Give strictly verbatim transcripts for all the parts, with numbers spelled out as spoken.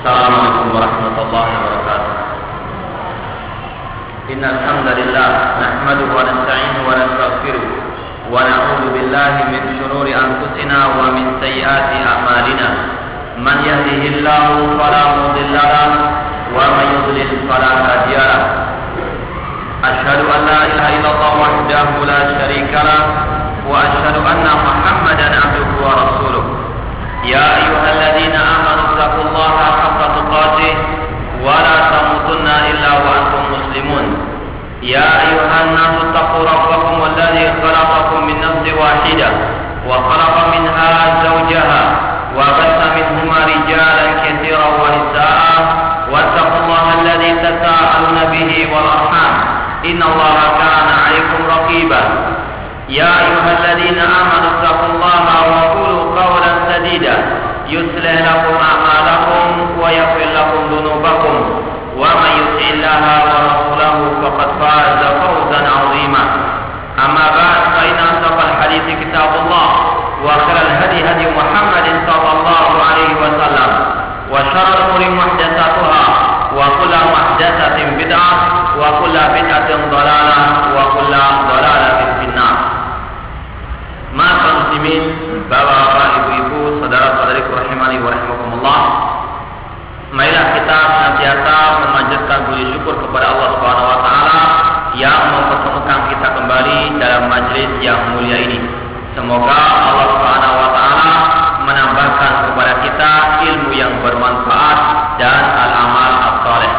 Assalamualaikum warahmatullahi wabarakatuh. Innal hamdalillah nahmaduhu wa nasta'inuhu wa nastaghfiruh wa na'udzu billahi min shururi anfusina wa min sayyiati a'malina. Man yahdihillahu fala mudilla lahu wa man yudlil fala hadiya lahu. Asyhadu an la ilaha illallah wahdahu la syarika lahu wa asyhadu anna Muhammadan abduhu wa rasuluh. Ya ayyuhalladzina amanu taqullaha haqqa tuqatih wa la tamutunna illa wa antum muslimun. Ya ayyuhan nasu taqu rabbakum alladzi khalaqakum min nafsin wahidah wa khalaqa minha zawjaha wa batha minhuma rijalan katsiran wa nisaa'a wattaqullaha alladzi tasaaluna bihi wal arham innallaha kana 'alaykum raqiba. Ya ayyuhalladzina amanu taqullaha wa qulu qawlan sadida yuslih lakum a'malakum wa yaghfir lakum dhunubakum wa may yuti'illaha wa rasulahu faqad faza fawzan 'azima. Amma ba'd, fa inna asdaqal hadithi kitabullah wa khairal hadi hadi Muhammadin sallallahu alaihi wasallam wa syarrul umuri muhdatsatuha wa kullu muhdatsatin bid'ah wa kullu bid'atin dhalalah wa kullu dhalalatin finnar. Ma'asyiral muslimin, bapak-bapak, ibu-ibu, saudara-saudariku rahimani wa rahimakumullah. Marilah kita senantiasa memanjatkan puji syukur kepada Allah Subhanahu wa taala yang mempertemukan kita kembali dalam majelis yang mulia ini. Semoga Allah Subhanahu wa taala menambahkan kepada kita ilmu yang bermanfaat dan al-amal as-saleh.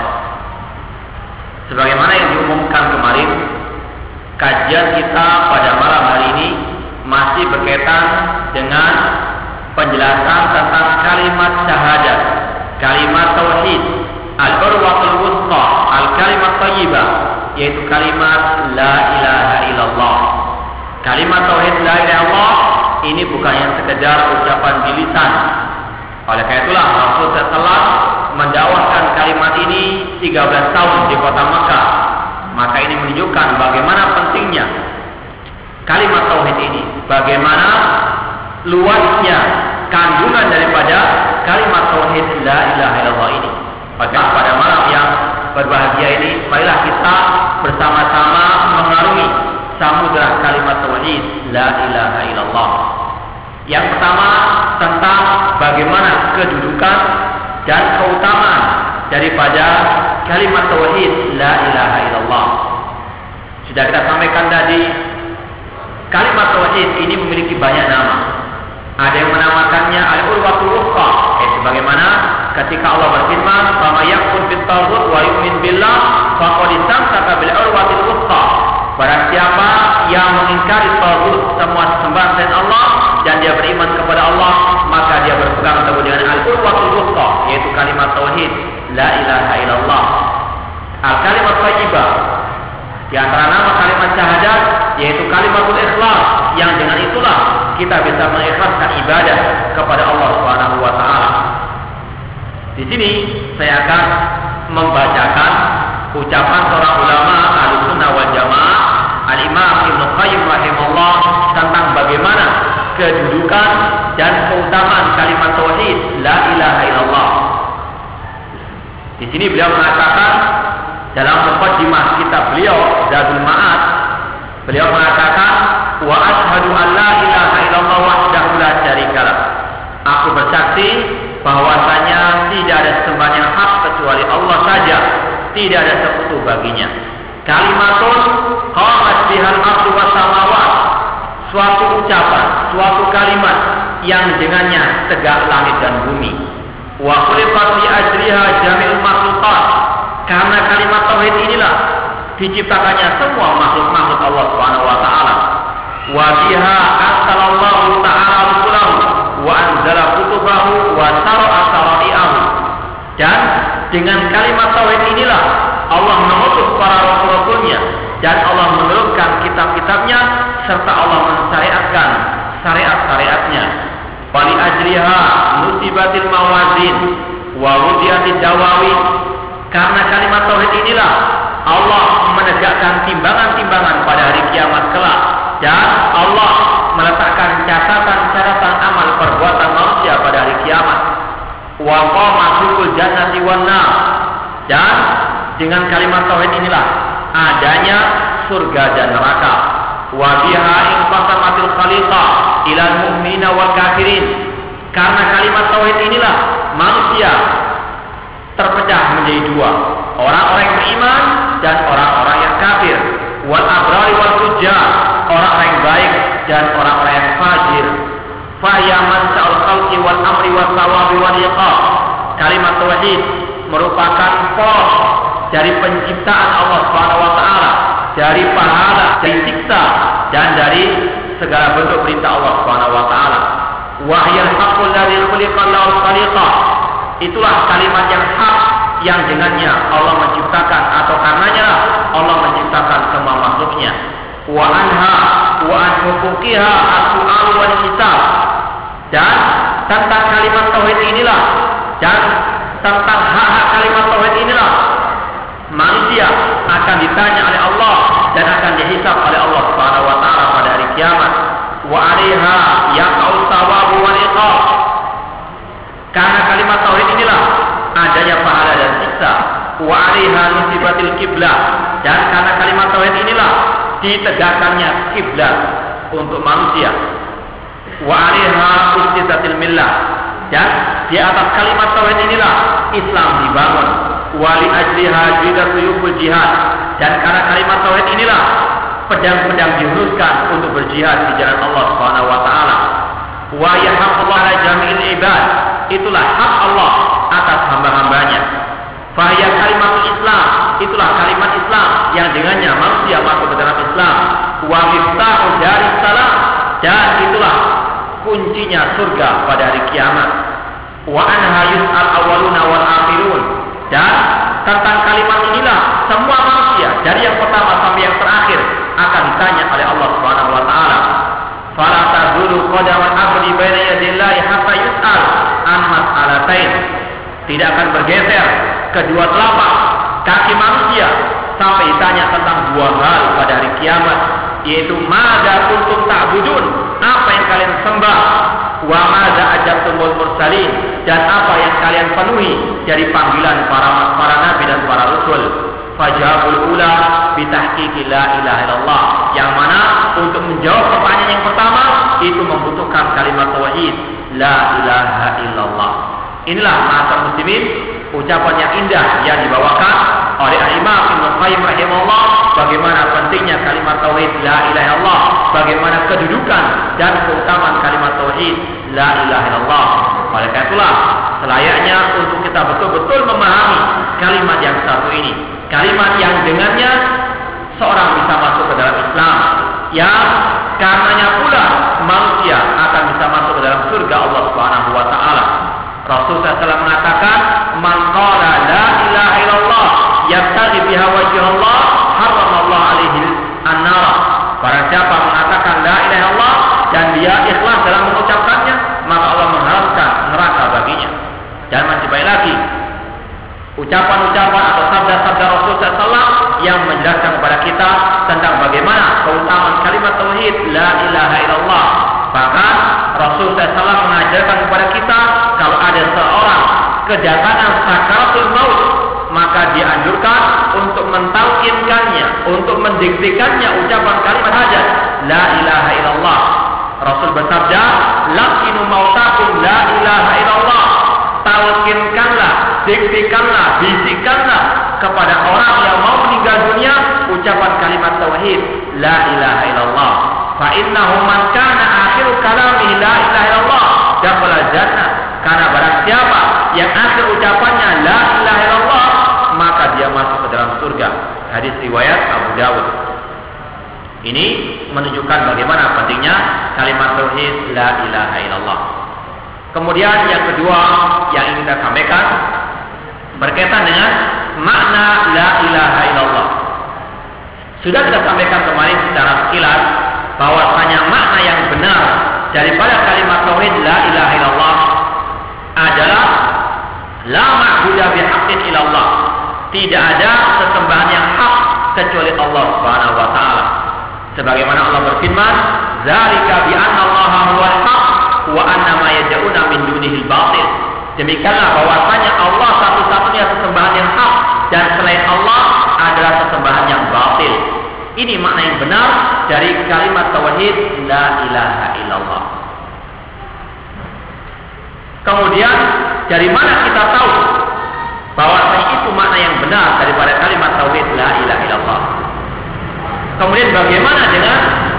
Sebagaimana yang diumumkan kemarin, kajian kita pada malam hari ini masih berkaitan dengan penjelasan tentang kalimat syahadat, kalimat tauhid, al-urwatul wuthqa, al-kalimat thayyibah, yaitu kalimat la ilaha illallah. Kalimat tauhid la ilaha illallah ini bukannya sekedar ucapan di lisan. Oleh karena itulah Rasul telah mendakwahkan kalimat ini tiga belas tahun di kota Makkah. Maka ini menunjukkan bagaimana pentingnya kalimat tauhid ini, bagaimana luasnya kandungan daripada kalimat tauhid la ilaha illallah ini. Maka pada malam yang berbahagia ini, marilah kita bersama-sama mengarungi samudra kalimat tauhid la ilaha illallah. Yang pertama tentang bagaimana kedudukan dan keutamaan daripada kalimat tauhid la ilaha illallah. Sudah kita sampaikan tadi, kalimat tauhid ini memiliki banyak nama. Ada yang menamakannya al-urwatul wuthqa, eh, sebagaimana ketika Allah berfirman, "Fama yakfur bit-taghut wa yu'min billah faqad istamsaka bil urwatil wuthqa." Barang siapa yang mengingkari taghut, semua sesembahan selain Allah, dan dia beriman kepada Allah, maka dia berpegang teguh dengan al-urwatul wuthqa, yaitu kalimat tauhid la ilaha illallah. Al-kalimat thayyibah, di antara nama kalimat syahadat yaitu kalimatul ikhlas, yang dengan itulah kita bisa mengikhlaskan ibadah kepada Allah Subhanahu wa taala. Di sini saya akan membacakan ucapan seorang ulama Ahlussunnah wal Jamaah, Al-Imam Ibnu Qayyim rahimahullah, tentang bagaimana kedudukan dan keutamaan kalimat tauhid la ilaha illallah. Di sini beliau mengatakan dalam muqaddimah kitab beliau Zadul Ma'ad, beliau mengatakan, wa ashhadu an la ilaha illallah wahdahu la syarikalah. Aku bersaksi bahwasanya tidak ada sembahan yang hak kecuali Allah saja, tidak ada sekutu baginya. Kalimatun qamat bihal ardu was samawat, suatu ucapan, suatu kalimat yang dengannya tegak langit dan bumi. Wa khuliqat bi ajriha jami'ul makhluqat, karena kalimat tauhid inilah diciptakannya semua makhluk-makhluk Allah Subhanahu wa taala. Wa biha arsalallahu ta'ala rasulahu wa anzala kutubahu wa sara'a syara'i'ahu. Dan dengan kalimat tauhid inilah Allah mengutus para rasul-rasulnya dan Allah menurunkan kitab-kitabnya serta Allah mensyariatkan syariat-syariatnya. Wali ajriha musibatil mawazin wa wudiatid dawawin, karena kalimat tauhid inilah Allah menegakkan timbangan-timbangan pada hari kiamat kelak, dan Allah meletakkan catatan-catatan amal perbuatan manusia pada hari kiamat. Wa qama hukul jannah dengan kalimat tauhid inilah adanya surga dan neraka. Wa biha inqasamatil khaliqah ilal mu'mina wal kafirin. Karena kalimat tauhid inilah manusia terpecah menjadi dua, orang-orang yang beriman dan orang-orang yang kafir. Wal abrari wal fujjar, orang-orang yang baik dan orang-orang yang fajir. Fa ya man sa'al khalqi wal amri was sawabi wal iqab. Kalimat tauhid merupakan pos dari penciptaan Allah Subhanahu wa taala, dari pahala, dari siksa dan dari segala bentuk perintah Allah Subhanahu wa taala. Wahyal haqqul ladzi khuliqa lahu khaliqah. Itulah kalimat yang hak yang dengannya Allah menciptakan atau karenanya Allah menciptakan semua makhluknya. Wa anha wa an huquqiha as-su'al wal hisab. Dan tentang kalimat tauhid inilah dan tentang hak-hak kalimat tauhid inilah manusia akan ditanya oleh Allah dan akan dihisab oleh Allah Subhanahu wa taala pada hari kiamat. Wa 'alaiha yaqa'u thawabu wal iqab. Karena kalimat tauhid inilah adanya pahala dan siksa. Wa 'alaiha nusibatil qiblah. Dan karena kalimat tauhid inilah ditegakkannya kiblat untuk manusia. Wa 'alaiha ustisatil millah. Dan di atas kalimat tauhid inilah Islam dibangun. Wa li ajliha jihadul jihad. Dan karena kalimat tauhid inilah pedang-pedang dihunuskan untuk berjihad di jalan Allah Subhanahu wa taala. Wa yahaqqullah ala jami'il ibad. Itulah hak Allah atas hamba-hambanya. Fa hiya kalimatul Islam. Itulah kalimat Islam yang dengannya manusia masuk ke dalam Islam. Wa miftahu daris salam. Dan itulah kuncinya surga pada hari kiamat. Wa anha yus'al awwaluna wal akhirun. Dan tentang kalimat inilah semua manusia dari yang pertama sampai yang terakhir akan ditanya oleh Allah Subhanahu wa taala. Fala tazulu qadaman abdi baina yadillahi hatta yus'al an mas'alatain. Tidak akan bergeser kedua telapak kaki manusia sampai ditanya tentang dua hal pada hari kiamat, yaitu madza kuntum ta'budun, apa yang kalian sembah, wa madza ajabtumul mursalin, dan apa yang kalian penuhi dari panggilan para para nabi dan para rasul. Fajabul ula bitahqiqi la ilaha illallah, yang mana untuk menjawab pertanyaan yang pertama itu membutuhkan kalimat tauhid la ilaha illallah. Inilah ma'asyiral muslimin, ucapan yang indah yang dibawakan oleh Imam Ibnu Qayyim rahimahullah bagaimana pentingnya kalimat tauhid la ilaha illallah, bagaimana kedudukan dan keutamaan kalimat tauhid la ilaha illallah. Oleh karena itulah selayaknya untuk kita betul-betul memahami kalimat yang satu ini, kalimat yang dengannya seorang bisa masuk ke dalam Islam, yang karenanya pula manusia akan bisa masuk ke dalam surga Allah Subhanahu wa taala. Rasulullah shallallahu alaihi wasallam mengatakan, "Man qala la ilaha illallah yabtaghi biha wajha Allah, haramallahu alaihi an-nar." Barang siapa mengatakan la ilaha illallah dan dia ikhlas dalam mengucapkannya, maka Allah mengharamkan neraka baginya. Dan masih banyak lagi ucapan-ucapan atau sabda-sabda Rasulullah shallallahu alaihi wasallam yang menjelaskan kepada kita tentang bagaimana keutamaan kalimat tauhid la ilaha illallah. Bahkan Rasulullah shallallahu alaihi wasallam mengajarkan kepada kita, kalau ada seorang kedatangan sakaratul maut, maka dianjurkan untuk mentalkinkannya, untuk mendiktikannya ucapan kalimat hajat la ilaha illallah. Rasul bersabda, "Laqinu mautakum la ilaha illallah." Talkinkanlah, diktikanlah, bisikanlah kepada orang yang mau meninggal dunia ucapan kalimat tauhid la ilaha illallah. Fa innahu man kana akhiru kalamihi la ilaha illallah dakhala jannah. Karena barang siapa yang akhir ucapannya la ilaha illallah, maka dia masuk ke dalam surga. Hadis riwayat Abu Dawud. Ini menunjukkan bagaimana pentingnya kalimat tauhid la ilaha illallah. Kemudian yang kedua yang ingin kita sampaikan berkaitan dengan makna la ilaha illallah. Sudah kita sampaikan kemarin secara sekilas bahwasanya makna yang benar daripada kalimat tauhid la ilaha illallah adalah la ma'budu bihaqqin illallah. Tidak ada sesembahan yang hak kecuali Allah Subhanahu wa taala. Sebagaimana Allah berfirman, "Dzalika bi anna Allaha huwal haq wa anna ma yad'una min dunihi al-batil." Demikianlah bahwasanya Allah satu satu-satunya sesembahan yang hak dan selain Allah adalah sesembahan yang batil. Ini makna yang benar dari kalimat tauhid la ilaha illallah. Kemudian dari mana kita tahu bahwa itu makna yang benar daripada kalimat tauhid la ilaha illallah? Kemudian bagaimana dengan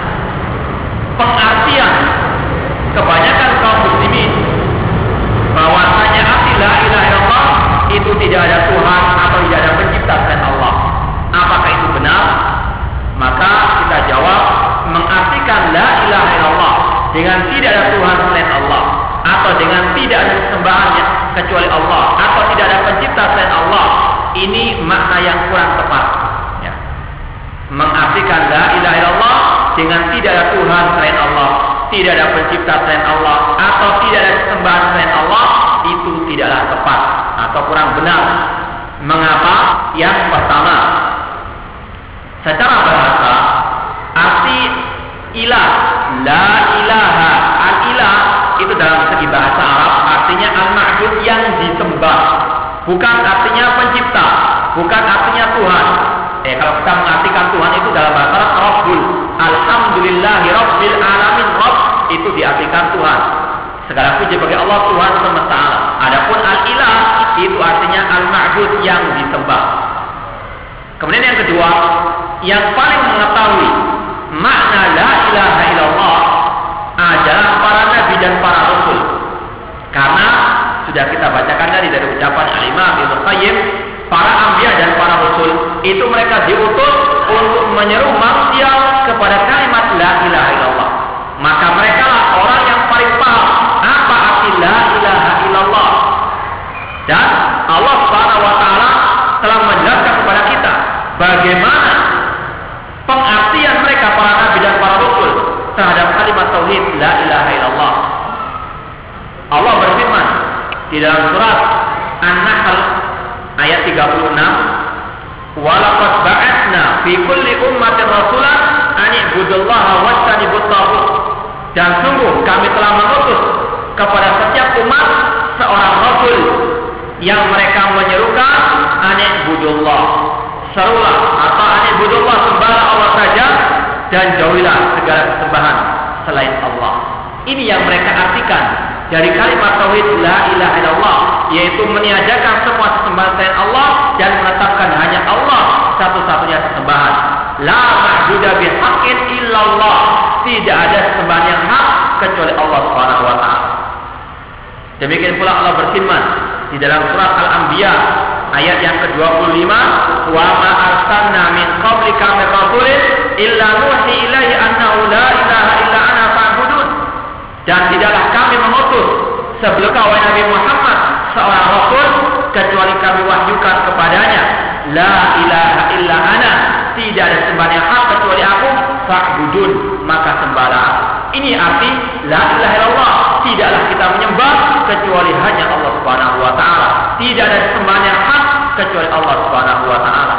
pengartian kebanyakan kaum muslimin bahwasanya arti la ilaha illallah itu tidak ada Tuhan atau tidak ada pencipta selain Allah? Apakah itu benar? Maka kita jawab, mengartikan la ilaha illallah dengan tidak ada Tuhan selain Allah, atau dengan tidak ada sembahan kecuali Allah, atau tidak ada pencipta selain Allah, ini makna yang kurang tepat. Ya. Mengartikan la ilaha illallah dengan tidak ada Tuhan selain Allah, tidak ada pencipta selain Allah, atau tidak ada sembahan selain Allah, itu tidaklah tepat atau kurang benar. Mengapa? Yang pertama, secara bahasa arti ilah, la ilaha, al-ilah itu dalam segi bahasa Arab artinya al-ma'bud yang disembah, bukan artinya pencipta, bukan artinya Tuhan. Eh kalau kita mengartikan Tuhan itu dalam bahasa Arab Rabbul, alhamdulillahi rabbil alamin, Rabb itu diartikan Tuhan. Segala puji bagi Allah Tuhan semesta alam. Adapun al-ilah itu artinya al-ma'bud yang disembah. Kemudian yang kedua, yang paling mengetahui makna la ilaha illallah adalah para nabi dan para rasul. Karena sudah kita bacakan tadi dari ucapan Al-Imam Ibnu Qayyim, para anbiya dan para rasul itu mereka diutus untuk menyeru manusia kepada kalimat la ilaha illallah. Maka mereka lah orang yang paling paham apa arti la ilaha illallah. Dan Allah Subhanahu wa taala telah menjelaskan kepada kita bagaimana pengartian mereka para nabi dan para rasul terhadap kalimat tauhid la ilaha illallah. Allah berfirman di dalam surat An-Nahl ayat tiga puluh enam, "Wa laqad ba'atsna fi kulli ummatin rasulan an i'budullaha wajtanibut taghut." Dan sungguh kami telah mengutus kepada setiap umat seorang rasul yang mereka menyerukan an i'budullah, serulah atau an i'budullah, sembahlah Allah saja dan jauhilah segala sesembahan selain Allah. Ini yang mereka artikan dari kalimat tauhid la ilaha illallah, yaitu meniadakan semua sesembahan selain Allah dan menetapkan hanya Allah satu-satunya sesembahan. La ma'budu bihaqqin illallah, tidak ada sesembahan yang hak kecuali Allah Subhanahu wa taala. Demikian pula Allah berfirman di dalam surat Al-Anbiya ayat yang ke dua puluh lima, "Wa ma arsalna min qablika min rasulin illa nuhi ilaihi annahu la ilaha illa ana fa'budun." Dan tidaklah kami mengutus sebelum kau Nabi Muhammad seorang rasul kecuali kami wahyukan kepadanya la ilaha illa ana, tidak ada sembahan yang hak kecuali aku, fa'budun, maka sembahlah aku. Ini arti la ilaha illallah, tidaklah kita menyembah kecuali hanya Allah Subhanahu wa taala. Tidak ada sembahan yang hak kecuali Allah Subhanahu wa taala.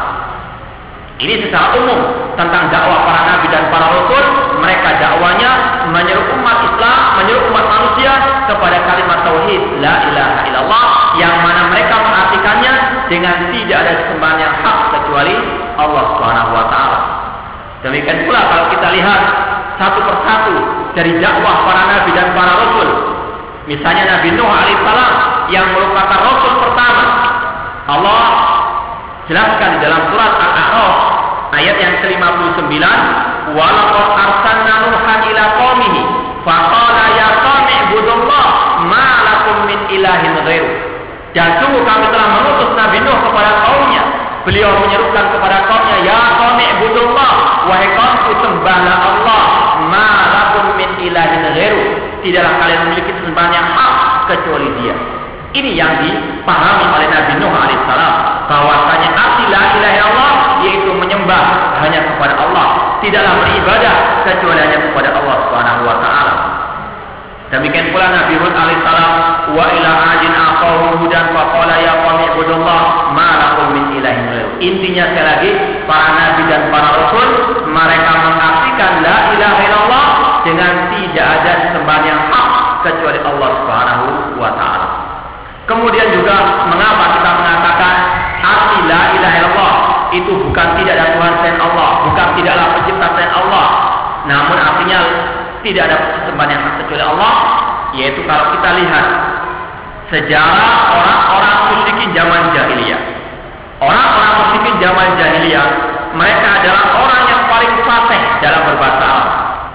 Ini secara umum tentang dakwah para nabi dan para rasul. Mereka dakwanya menyeru umat Islam, menyeru umat manusia kepada kalimat tauhid la ilaha illallah, yang mana mereka mengartikannya dengan tidak ada sembahan yang hak kecuali Allah Subhanahu wa taala. Demikian pula kalau kita lihat satu persatu dari dakwah para nabi dan para rasul. Misalnya Nabi Nuh alaihissalam yang merupakan rasul pertama. Allah jelaskan di dalam surat Al-A'raf ayat yang ke lima puluh sembilan, "Wa laqad arsalna Nuhan ila qaumihi faqala ya qaumi ibudullah ma lakum min ilahin ghairu." Dan sungguh kami telah mengutus Nabi Nuh kepada kaumnya. Beliau menyerukan kepada kaumnya, "Ya qaumi ibudullah, wahai kaumku sembahlah Allah, ma lakum min ilahin ghairu." Tidaklah kalian memiliki sembahan yang hak kecuali Dia. Ini yang dipahami oleh Nabi Nuh alaihissalam, bahwasanya arti la ilaha illallah yaitu menyembah hanya kepada Allah, tidaklah beribadah kecuali hanya kepada Allah Subhanahu wa taala. Demikian pula Nabi Hud alaihissalam, "Wa ila adin aqawmu hudan faqala ya qaumi ibudullah ma lakum min ilahin ghairu." Intinya sekali lagi, para nabi dan para rasul mereka mengartikan la ilaha illallah dengan tidak ada sembahan yang hak kecuali Allah Subhanahu wa taala. Kemudian juga mengapa kita mengatakan arti la ilaha illallah itu bukan tidak ada Tuhan selain Allah, bukan tidaklah pencipta selain Allah, namun artinya tidak ada sesembahan yang hak kecuali Allah, yaitu kalau kita lihat sejarah orang-orang musyrikin zaman jahiliyah. Orang-orang musyrikin zaman jahiliyah, mereka adalah orang yang paling fasih dalam berbahasa Arab.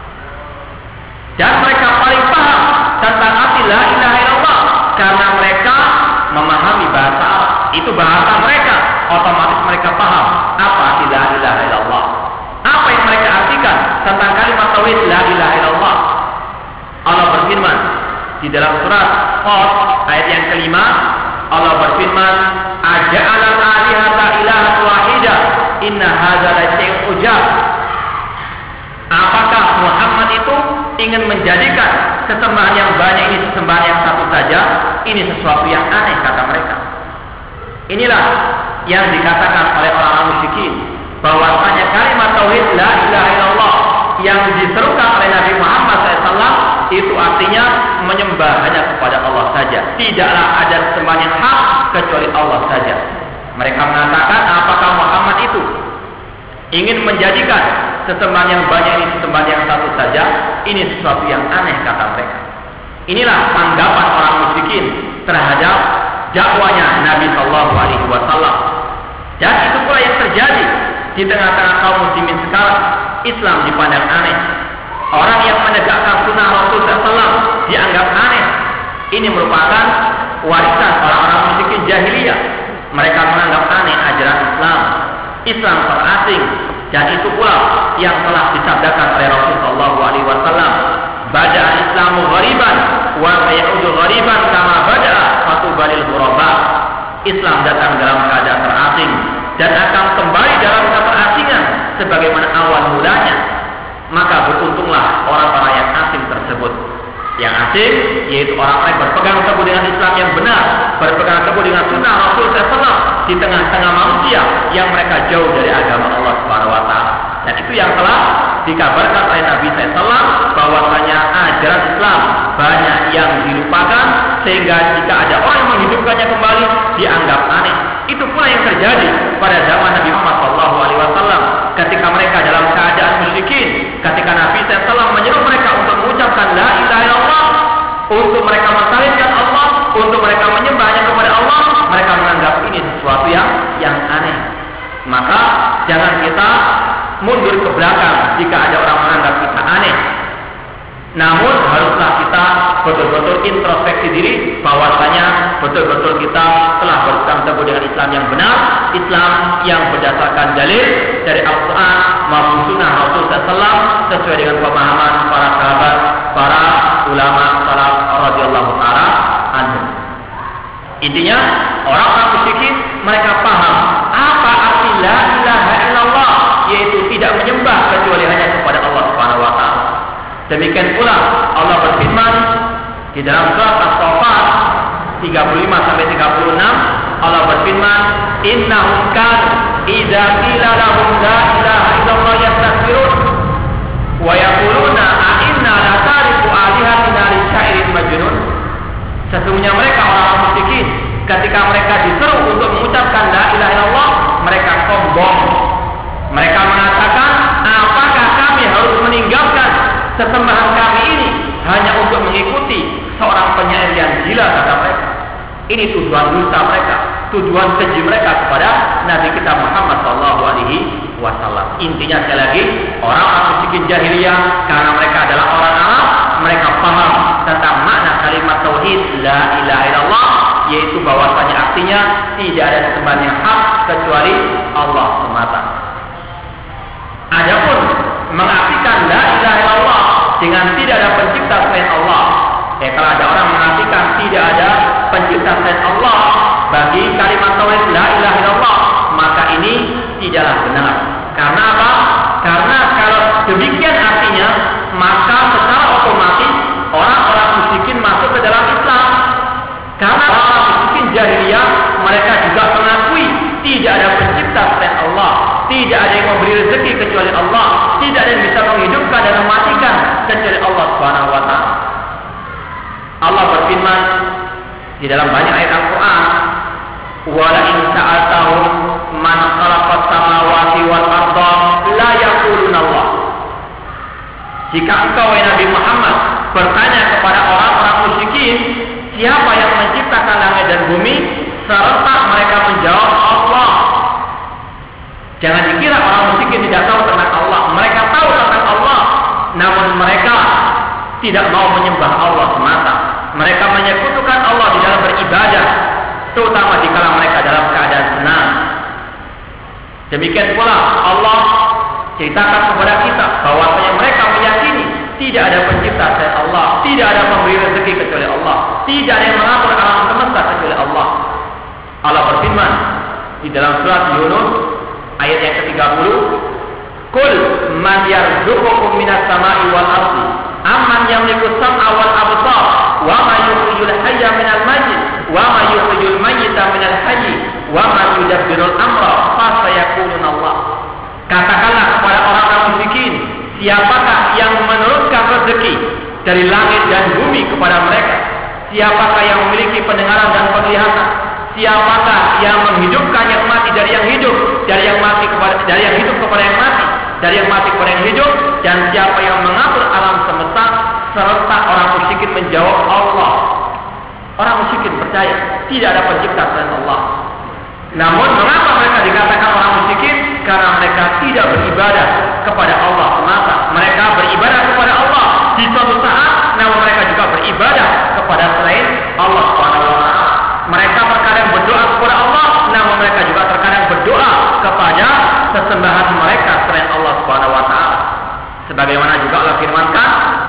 Dan mereka paling paham tentang arti la ilaha illallah karena mereka memahami bahasa Arab. Itu bahasa mereka, otomatis mereka paham apa arti la ilaha illallah. Apa yang mereka artikan tentang kalimat tauhid la ilaha illallah. Allah berfirman di dalam surat Qaf ayat yang kelima, Allah berfirman, "Aja'alal alihata ilahan wahida, inna hadza la syai'un ujab." Apakah Muhammad itu ingin menjadikan sesembahan yang banyak ini sesembahan yang satu saja? Ini sesuatu yang aneh, kata mereka. Inilah yang dikatakan oleh orang-orang musyrikin, bahwasanya kalimat tauhid la ilaha illallah yang diserukan oleh Nabi Muhammad shallallahu alaihi wasallam itu artinya menyembah hanya kepada Allah saja. Tidaklah ada sembahan yang hak kecuali Allah saja. Mereka mengatakan, apakah Muhammad itu ingin menjadikan sesembahan yang banyak ini sesembahan yang satu saja? Ini sesuatu yang aneh, kata mereka. Inilah tanggapan orang musyrikin terhadap dakwanya Nabi Shallallahu Alaihi Wasallam. Dan itu pula yang terjadi di tengah-tengah kaum muslimin sekarang. Islam dipandang aneh. Orang yang menegakkan sunnah Rasul shallallahu alaihi wasallam dianggap aneh. Ini merupakan warisan orang-orang musyrikin jahiliyah. Mereka menganggap aneh ajaran Islam. Islam terasing, dan itu pula yang telah disabdakan oleh Rasul shallallahu alaihi wasallam. Bada Islamu ghariban wa sayaudu ghariban kama bada fatubalil ghuraba. Islam datang dalam keadaan terasing dan akan kembali dalam keterasingan sebagaimana awal mulanya. Maka beruntunglah orang-orang yang asing tersebut. Yang asing yaitu orang-orang yang berpegang teguh dengan Islam yang benar, berpegang teguh dengan sunnah Rasul shallallahu alaihi wasallam di tengah-tengah manusia yang mereka jauh dari agama Allah Subhanahu wa taala. Dan itu yang telah dikabarkan oleh Nabi shallallahu alaihi wasallam, bahwasanya ajaran Islam banyak yang dilupakan sehingga jika ada orang yang menghidupkannya kembali dianggap aneh. Itu pula yang terjadi pada zaman Nabi Muhammad shallallahu alaihi wasallam ketika mereka dalam keadaan musyrikin, ketika Nabi shallallahu alaihi wasallam menyeru mereka untuk mengucapkan la ilaha illallah, untuk mereka mentauhidkan Allah, untuk mereka menyembahnya kepada Allah, mereka menganggap ini sesuatu yang yang aneh. Maka jangan kita mundur ke belakang jika ada orang menganggap kita aneh. Namun haruslah kita betul-betul introspeksi diri, bahwasanya betul-betul kita telah berpegang teguh dengan Islam yang benar, Islam yang berdasarkan dalil dari Al-Quran maupun Sunnah Rasul shallallahu alaihi wasallam sesuai dengan pemahaman para sahabat, para ulama salaf radhiyallahu taala anhum. Intinya orang-orang musyrikin mereka paham apa arti la ilaha illallah, yaitu tidak menyembah kecuali hanya kepada Allah Subhanahu wa taala. Demikian pula Allah berfirman di dalam surat As-Saffat tiga puluh lima sampai tiga puluh enam, Allah berfirman, "Innahum kanu idza qila lahum la ilaha illallah yastakbirun wa yaquluna a inna la tariku alihatina li syairin majnun." Sesungguhnya mereka orang musyrikin ketika mereka diseru untuk mengucapkan la ilaha illallah, mereka sombong. Mereka mengatakan, apakah kami harus meninggalkan sesembahan kami ini hanya untuk mengikuti seorang penyair yang gila, kata mereka. Ini tujuan dusta mereka, tujuan keji mereka kepada Nabi kita Muhammad shallallahu alaihi wasallam. Intinya sekali lagi, orang-orang musyrikin jahiliyah karena mereka adalah orang Arab, mereka paham tentang makna kalimat tauhid la ilaha illallah, yaitu bahwasanya artinya tidak ada sembahan yang hak kecuali Allah semata. Adapun mengartikan la ilaha illallah dengan tidak ada pencipta selain Allah, eh kalau ada orang mengartikan tidak ada pencipta selain Allah bagi kalimat tauhid la ilaha illallah, maka ini tidaklah benar. Karena apa? Karena kalau demikian artinya, maka secara otomatis orang-orang musyrikin masuk ke dalam Islam. Karena orang musyrikin jahiliyah mereka juga mengakui tidak ada pencipta selain Allah, tidak ada yang memberi rezeki kecuali Allah, tidak ada yang bisa menghidupkan dan mematikan kecuali Allah Subhanahu wa taala. Allah berfirman di dalam banyak ayat Wa la in sa'altahum man khalaqas samawati wal arda la yaquluna Allah. Jika engkau wahai Nabi Muhammad bertanya kepada orang-orang musyrikin, siapa yang menciptakan langit dan bumi, serta mereka menjawab Allah. Jangan dikira orang musyrikin tidak tahu tentang Allah. Mereka tahu tentang Allah, namun mereka tidak mau menyembah Allah semata. Mereka menyekutukan Allah di dalam beribadah, terutama dikala mereka dalam keadaan senang. Demikian pula Allah ceritakan kepada kita bahwasanya mereka meyakini tidak ada pencipta selain Allah, tidak ada pemberi rezeki kecuali Allah, tidak ada yang mengatur alam semesta kecuali Allah. Allah berfirman di dalam surat Yunus ayat yang ketiga puluh, "Qul man yarzuqukum minas sama'i wal ardi amman yamliku sam'a wal absar wa ma yukhrijul hayya minal mayyit wa ma yukhrijul mayyita minal hayy wa ma yudabbirul amra fa sayaquluna Allah." Katakanlah kepada orang-orang musyrikin, siapakah yang menurunkan rezeki dari langit dan bumi kepada mereka? Siapakah yang memiliki pendengaran dan penglihatan? Siapakah yang menghidupkan yang mati dari yang hidup, dari yang mati kepada dari yang hidup kepada yang mati, dari yang mati kepada yang hidup? Dan siapa yang mengatur alam semesta? Serta orang musyrikin menjawab Allah. Orang musyrikin percaya tidak ada pencipta selain Allah. Namun mengapa mereka dikatakan orang musyrikin? Karena mereka tidak beribadah kepada Allah semata. Mereka beribadah kepada Allah di suatu saat, namun mereka juga beribadah kepada selain Allah Subhanahu wa taala. Mereka terkadang berdoa kepada Allah, namun mereka juga terkadang berdoa kepada sesembahan mereka selain Allah Subhanahu wa taala. Sebagaimana juga Allah firmankan,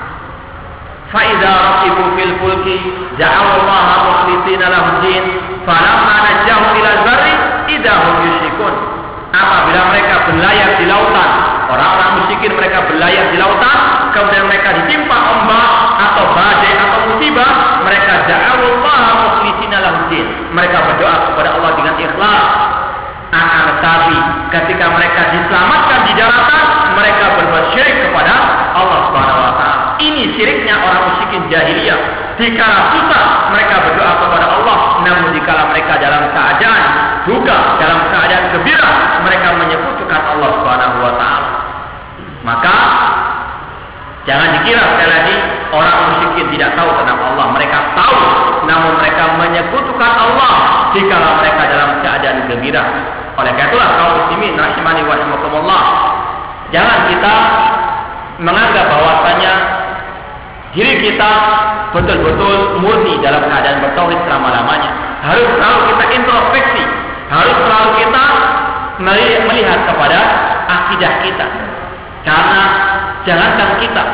"Fa idza raqibu fil fulki ja'alu Allaha mukhlishina lahu din, falamma najjahum ilal barri idza hum yusyrikun." Apabila mereka berlayar di lautan, orang-orang musyrikin mereka berlayar di lautan, kemudian mereka ditimpa ombak atau badai atau musibah, mereka ja'alullaha mukhlishina lahuddin. Mereka berdoa kepada Allah dengan ikhlas. Akan tetapi ketika mereka diselamatkan di daratan, mereka berbuat syirik kepada Allah Subhanahu wa taala. Ini syiriknya orang musyrikin jahiliyah. Dikala susah mereka berdoa kepada Allah, namun dikala mereka dalam keadaan duka, dalam keadaan gembira, mereka menyekutukan Allah Subhanahu wa taala. Maka jangan dikira sekali lagi orang musyrikin tidak tahu tentang Allah. Mereka tahu, namun mereka menyekutukan Allah dikala mereka dalam keadaan gembira. Oleh karena itulah kaum muslimin rahimani wa rahimakumullah, jangan kita menganggap bahwasanya diri kita betul-betul murni dalam keadaan bertauhid selama-lamanya. Harus selalu kita introspeksi, harus selalu kita melihat kepada akidah kita. Karena jangankan kita,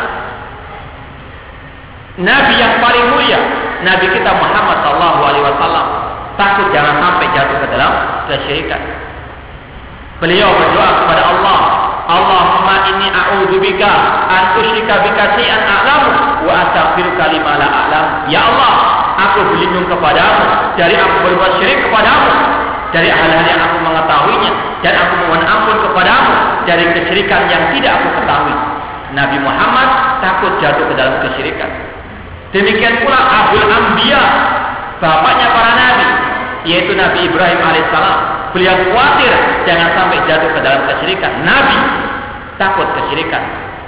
Nabi yang paling mulia, Nabi kita Muhammad sallallahu alaihi wasallam, takut jangan sampai jatuh ke dalam kesyirikan. Beliau berdoa kepada Allah, Allahumma inni a'udzubika an usyrika bika syai'an a'lamu wa astaghfiruka lima la a'lam. Ya Allah, aku berlindung kepadamu dari aku berbuat syirik kepadamu, dari hal-hal yang aku mengetahuinya, dan aku mohon ampun kepadamu dari kesyirikan yang tidak aku ketahui. Nabi Muhammad takut jatuh ke dalam kesyirikan. Demikian pula Abul Anbiya, bapaknya para nabi, yaitu Nabi Ibrahim alaihissalam. Beliau khawatir jangan sampai jatuh ke dalam kesyirikan. Nabi takut kesyirikan.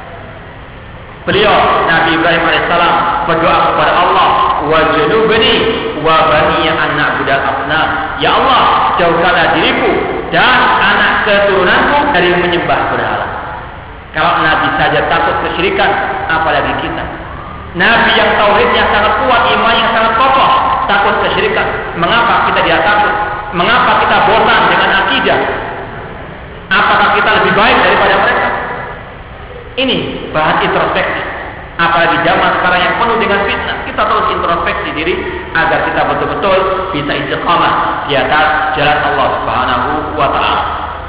Beliau Nabi Ibrahim alaihissalam berdoa kepada Allah, wajnubni wa baniya an na'budal asnam. Ya Allah, jauhkanlah diriku dan anak keturunanku dari menyembah berhala. Kalau Nabi saja takut kesyirikan, apalagi kita. Nabi yang tauhidnya sangat kuat, iman yang sangat kokoh, takut kesyirikan. Mengapa kita tidak takut? Mengapa kita bosan dengan akidah? Apakah kita lebih baik daripada mereka? Ini bahan introspeksi. Apalagi zaman sekarang yang penuh dengan fitnah, kita terus introspeksi diri agar kita betul-betul bisa istiqamah di atas jalan Allah Subhanahu wa taala.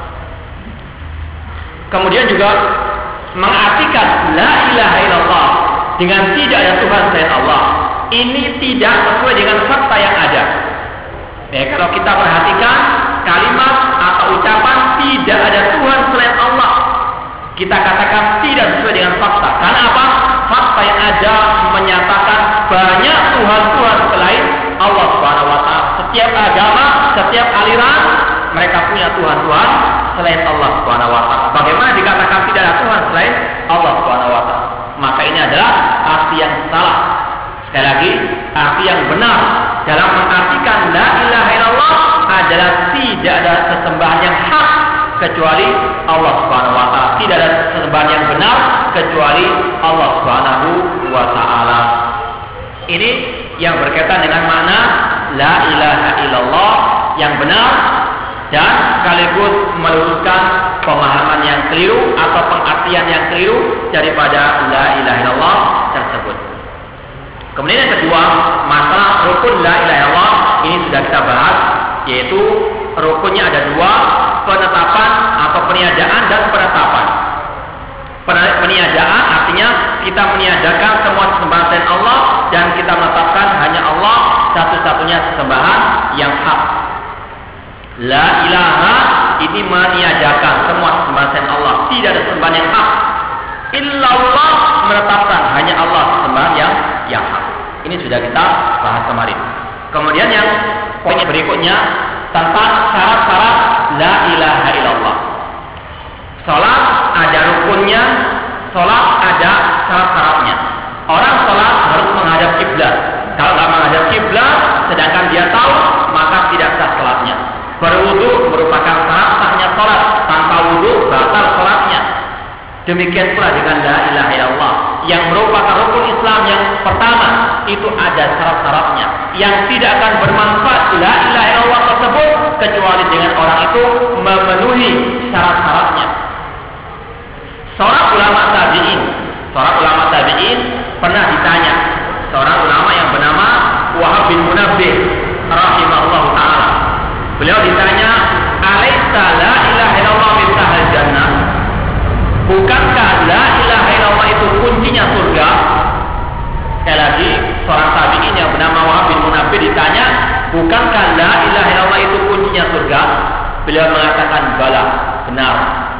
Kemudian juga mengartikan la ilaha illallah dengan tidak ada Tuhan selain Allah. Ini tidak sesuai dengan fakta yang ada. Ya, kalau kita perhatikan kalimat atau ucapan tidak ada Tuhan selain Allah, kita katakan tidak sesuai dengan fakta. Karena apa? Fakta yang ada menyatakan banyak Tuhan-Tuhan selain Allah Subhanahu wa taala. Setiap agama setiap aliran mereka punya Tuhan-Tuhan selain Allah Subhanahu wa taala. Bagaimana dikatakan tidak ada Tuhan selain Allah Subhanahu wa taala? Maka ini adalah arti yang salah. Sekali lagi, arti yang benar dalam mengartikan la ilaha illallah adalah tidak ada sesembahan yang hak kecuali Allah Subhanahu wa taala. Tidak ada sesembahan yang benar kecuali Allah Subhanahu wa taala. Ini yang berkaitan dengan makna la ilaha illallah yang benar dan sekaligus meluruskan pemahaman yang keliru atau pengartian yang keliru daripada la ilaha illallah tersebut. Kemudian yang kedua, masalah rukun la ilaha illallah ini sudah kita bahas, yaitu rukunnya ada dua, penetapan atau peniadaan dan penetapan. Peniadaan artinya kita meniadakan semua sesembahan selain Allah dan kita menetapkan hanya Allah satu-satunya sesembahan yang hak. La ilaha ini meniadakan semua sesembahan selain Allah, tidak ada sembahan yang hak. Illallah menetapkan hanya Allah sesembahan yang yang hak. Ini sudah kita bahas kemarin. Kemudian yang poin berikutnya tentang syarat-syarat la ilaha illallah. Salat ada rukunnya, salat ada syarat-syaratnya. Orang salat harus menghadap kiblat. Kalau tidak menghadap kiblat, sedangkan dia tahu, maka tidak sah salatnya. Berwudu merupakan syarat sahnya salat. Tanpa wudu batal salatnya. Demikian pula dengan la ilaha illallah yang merupakan rukun Islam yang pertama, itu ada syarat-syaratnya yang tidak akan bermanfaat la ilaha illallah tersebut kecuali dengan orang itu memenuhi syarat-syaratnya. Seorang ulama tabi'in, seorang ulama tabi'in pernah ditanya, seorang ulama yang bernama Wahab bin Munabbih rahimahullah taala. Beliau ditanya, "Alaisa la ilaha illallah miftahul jannah?" Bukankah la ilaha illallah itu kuncinya surga? Sekali lagi, seorang tabi'in yang bernama Wahab bin Munabbih ditanya, bukankah la ilaha illallah itu kuncinya surga? Beliau mengatakan, bala, benar.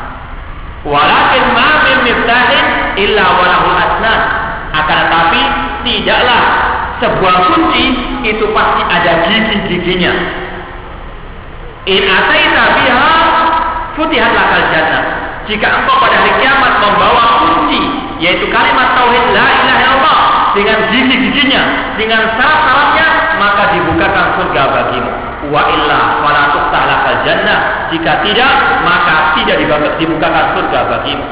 Walakin ma min miftahin illa walahul asnan. Akan tetapi tidaklah sebuah kunci itu pasti ada gigi-giginya. In ataita biha futihat lakal jannah. Jika engkau pada hari kiamat membawa kunci, yaitu kalimat tauhid la ilaha illallah dengan gigi-giginya, dengan syarat-syaratnya, maka dibukakan surga bagimu. Wa illa wala tuftah lakal jannah. Jika tidak, maka tidak dibukakan surga bagimu.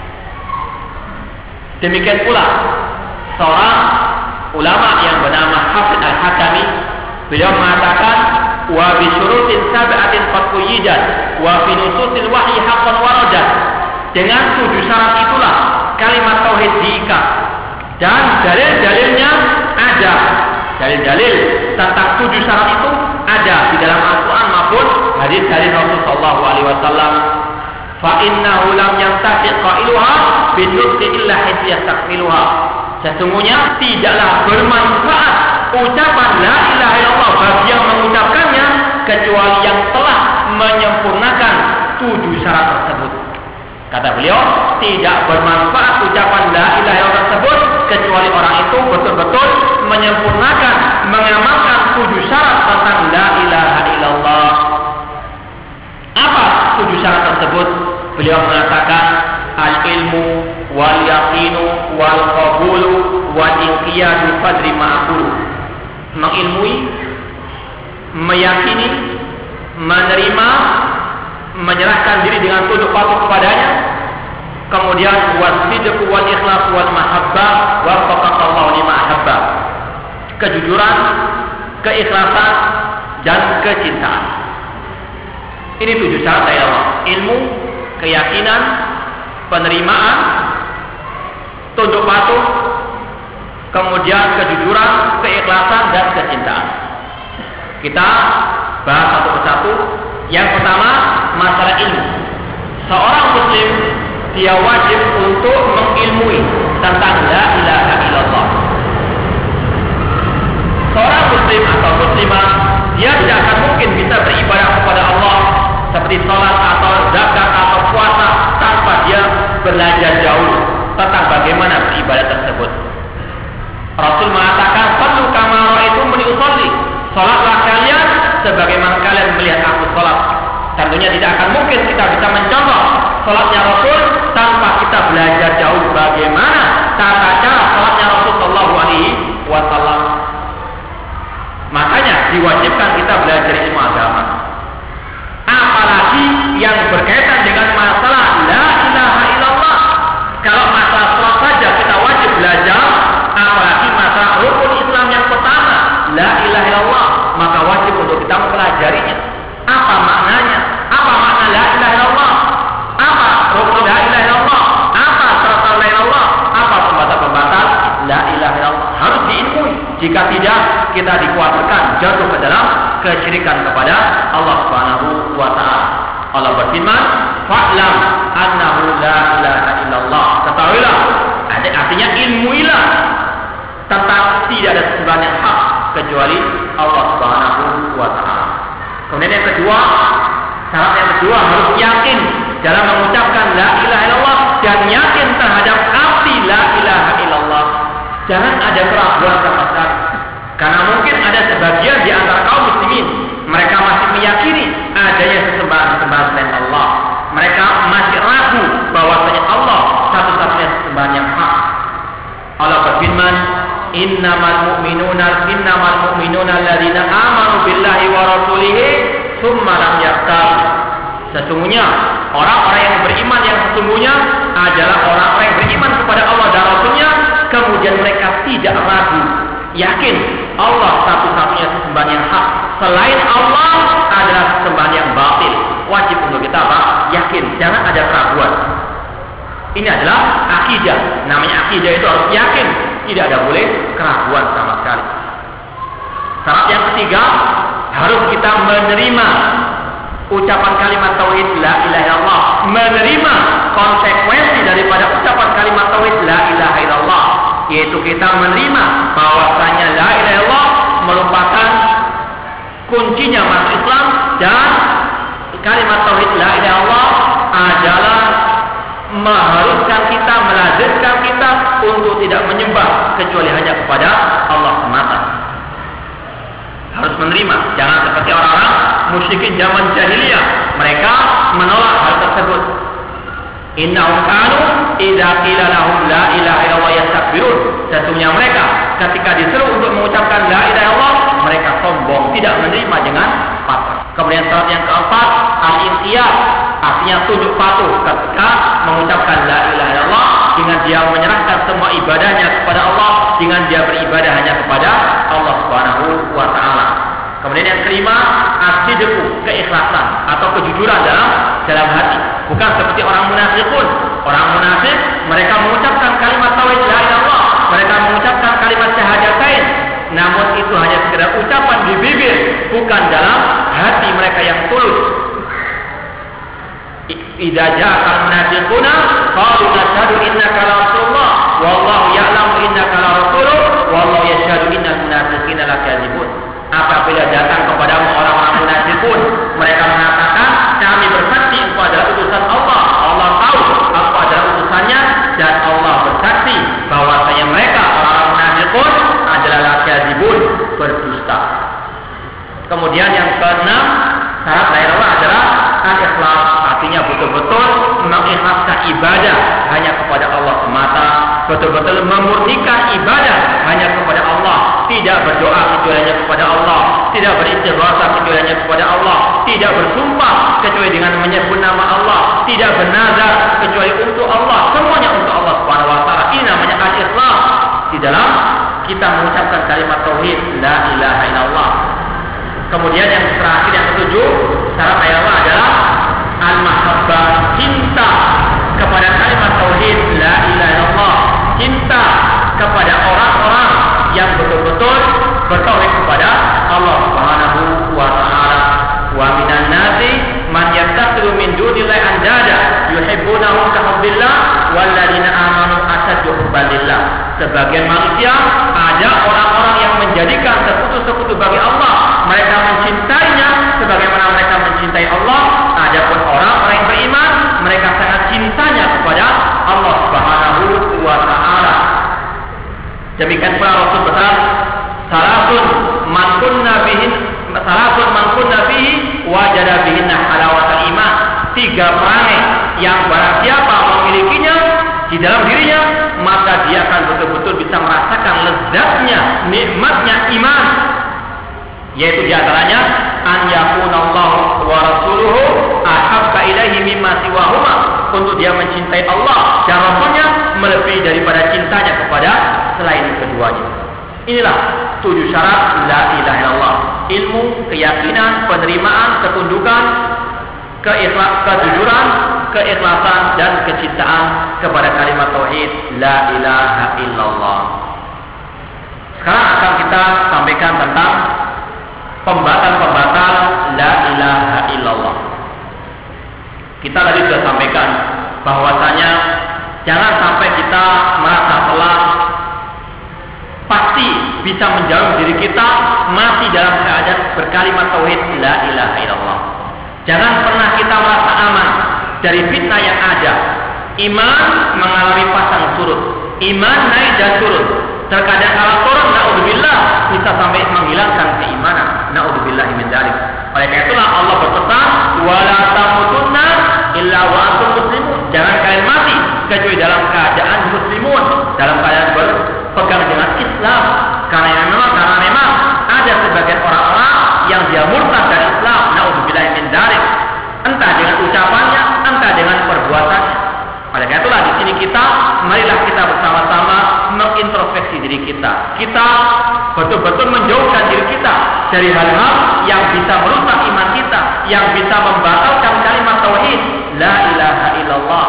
Demikian pula seorang ulama yang bernama Hafidh Al-Hakami, beliau mengatakan, wa bi syurutin sab'atin qad quyyidat wa fi nususil wahyi haqqan waradat. Dengan tujuh syarat itulah kalimat tauhid diikat dan dalil-dalilnya ada. Dalil-dalil tentang tujuh syarat itu ada di dalam Al-Quran maupun hadis-hadis Rasulullah sallallahu alaihi wasallam. Fa innahu lam yantafi qailuha binutqi illa haitsu yastakmiluha. Sesungguhnya tidaklah bermanfaat ucapan la ilaha illallah bagi yang mengucapkannya kecuali yang telah menyempurnakan tujuh syarat tersebut. Kata beliau, tidak bermanfaat ucapan la ilaha illallah tersebut kecuali orang itu betul-betul menyempurnakan, mengamalkan tujuh syarat tentang la ilaha illallah. Apa tujuh syarat tersebut? Beliau mengatakan al-ilmu wal yaqinu wal qabulu wal inqiyadu fadri ma'qul. Mengilmui, meyakini, menerima, menyerahkan diri dengan tunduk patuh kepadanya. Kemudian wasidqu wal ikhlas wal mahabbah wa faqatallahu lima ahabba. Kejujuran, keikhlasan dan kecintaan. Ini tujuh syarat dari Allah. Ilmu, keyakinan, penerimaan, tunduk patuh, kemudian kejujuran, keikhlasan dan kecintaan. Kita bahas satu persatu. Yang pertama, masalah ilmu. Seorang muslim dia wajib untuk mengilmui tentang la ilaha illallah. Seorang muslim atau muslimah dia tidak akan mungkin bisa beribadah kepada Allah seperti salat atau zakat atau puasa tanpa dia belajar jauh tentang bagaimana beribadah tersebut. Rasul mengatakan, "Sallu kama ra'aitumuni usolli." Salatlah kalian sebagaimana kalian melihat aku sholat. Tentunya tidak akan mungkin kita bisa mencontoh sholatnya Rasul tanpa kita belajar jauh bagaimana tata cara sholatnya Rasul Shallallahu Alaihi Wasallam. Makanya diwajibkan kita belajar ilmu agama. Apalagi yang berkaitan dengan masalah la ilaha illallah. Kalau masalah sholat saja kita wajib belajar, apalagi masalah rukun Islam yang pertama la ilaha illallah, maka wajib untuk kita mempelajarinya. Apa maknanya? Apa makna la ilaha illallah? Apa rukun la ilaha illallah? Apa syarat la ilaha illallah? Apa pembatal-pembatal la ilaha illallah? Harus diilmui. Jika tidak, kita dikhawatirkan jatuh ke dalam kesyirikan kepada Allah Subhanahu wa taala. Allah berfirman, "Fa'lam annahu la ilaha illallah." Ketahuilah, artinya ilmuilah tentang tidak ada sembahan yang hak kecuali Allah Subhanahu wa taala. Kemudian yang kedua, syarat yang kedua harus yakin dalam mengucapkan la ilaha illallah dan yakin terhadap arti la ilaha illallah. Jangan ada keraguan sama sekali. Karena mungkin ada sebagian di antara kaum muslimin, mereka masih meyakini adanya sesembahan-sesembahan selain Allah. Mereka masih ragu bahwasanya Allah satu-satunya sesembahan yang hak. Allah berfirman, "Innamal mu'minuna innamal mu'minuna alladziina aamanu billahi wa rasulihi tsumma lam yartabu." Sesungguhnya orang-orang yang beriman yang sesungguhnya adalah orang-orang yang beriman kepada Allah dan Rasul-Nya, kemudian mereka tidak ragu, yakin Allah satu-satunya sesembahan yang hak. Selain Allah adalah sesembahan yang batil. Wajib untuk kita apa? Yakin, jangan ada keraguan. Ini adalah akidah. Namanya akidah itu harus yakin, tidak ada boleh keraguan sama sekali. Syarat yang ketiga, harus kita menerima ucapan kalimat tauhid la ilaha illallah, menerima konsekuensi daripada ucapan kalimat tauhid la ilaha illallah, yaitu kita menerima bahwasanya la ilaha illallah merupakan kuncinya masuk Islam, dan kalimat tauhid la ilaha illallah adalah mengharuskan kita, melazimkan kita untuk tidak menyembah kecuali hanya kepada Allah semata. Harus menerima, jangan seperti orang-orang musyrikin zaman jahiliyah, mereka menolak hal tersebut. Innahum kanu idza qila lahum la ilaha illallah yastakbirun. Sesungguhnya mereka ketika disuruh untuk mengucapkan la ilaha illallah, mereka sombong, tidak menerima dengan patuh. Kemudian syarat yang keempat, al-inqiyad, artinya tunduk patuh ketika mengucapkan la ilaha illallah, dengan dia menyerahkan semua ibadahnya kepada Allah, dengan dia beribadah hanya kepada Allah Subhanahu wa taala. Kemudian yang kelima, as-sidqu, keikhlasan atau kejujuran dalam dalam hati. Bukan seperti orang munafikun. Orang munafik, mereka mengucapkan kalimat tauhid la ilaha illallah, mereka mengucapkan kalimat syahadatain, namun itu hanya sekedar ucapan di bibir, bukan dalam hati mereka yang tulus. Idza ja'al munafiquna qalu nashhadu innaka la rasulullah wallahu ya'lamu innaka la rasuluh wallahu yashhadu innal munafiqina lakadzibun. Apabila datang kepadamu orang-orang munafikun, mereka mengatakan, kami bersaksi engkau adalah utusan Allah. Allah tahu engkau adalah utusannya, dan Allah bersaksi bahwasanya mereka orang-orang munafikun adalah lakadzibun, berdusta. Kemudian yang keenam, syarat la ilaha illallah adalah al-ikhlas, artinya betul-betul mengikhlaskan ibadah hanya kepada Allah semata, betul-betul memurnikan ibadah hanya kepada Allah, tidak berdoa kecuali hanya kepada Allah, tidak beristighatsah kecuali hanya kepada Allah, tidak bersumpah kecuali dengan menyebut nama Allah, tidak bernazar kecuali untuk Allah, semuanya untuk Allah Subhanahu wa taala. Ini namanya al-ikhlas di dalam kita mengucapkan kalimat tauhid la ilaha illallah. Kemudian yang terakhir, yang ketujuh, syarat la ilaha illallah adalah al-mahabbah, cinta kepada kalimat tauhid la ilaha illallah, cinta kepada orang-orang yang betul-betul bertauhid kepada Allah Subhanahu wa taala. Wa minan nasi man yattakhidhu min dunillahi andada yuhibbunahum ka hubbillah walladzina amanu ashaddu hubban lillah. Sebagian manusia ada orang-orang yang menjadikan sekutu-sekutu bagi Allah, mereka mencintainya sebagaimana mereka mencintai Allah. Adapun orang-orang yang beriman, mereka sangat cintanya kepada Allah Subhanahu wa taala. Demikian pula Rasul bersabda, "Salatun man kunna bihin salatun man yang barang siapa memilikinya di dalam dirinya, maka dia akan betul-betul bisa merasakan lezatnya, nikmatnya iman. Yaitu diantaranya an yakunallahu wa rasuluhu ahabba ilaihi mimma siwahuma, untuk dia mencintai Allah dan Rasulnya melebihi daripada cintanya kepada selain keduanya. Inilah tujuh syarat la ilaha illallah: ilmu, keyakinan, penerimaan, ketundukan, keikhlas, kejujuran, keikhlasan dan kecintaan kepada kalimat tauhid la ilaha illallah. Sekarang akan kita sampaikan tentang pembatal-pembatal la ilaha illallah. Kita tadi sudah sampaikan bahwasanya jangan sampai kita merasa telah pasti bisa menjauh diri kita masih dalam keadaan berkalimat tauhid la ilaha illallah. Jangan pernah kita merasa aman dari fitnah yang ada. Iman mengalami pasang surut, iman naik dan turun. Terkadang kalau turun, naudzubillah, bisa sampai menghilangkan keimanan. Naudzubillah min dzalik. Oleh karena itulah Allah berpesan, wala tamutunna illa wa antum muslimun. Jangan kalian mati kecuali dalam keadaan muslimun, dalam keadaan berpegang dengan Islam. Karena memang karena memang ada sebagian orang-orang yang dia murtad dari Islam. Naudzubillah min dzalik. Entah dengan ucapannya, entah dengan perbuatannya. Oleh karena itulah di sini kita, marilah kita bersama-sama mengintrospeksi diri kita. Kita betul-betul menjauhkan diri kita dari hal-hal yang bisa merusak iman kita, yang bisa membatalkan kalimat tauhid la ilaha illallah.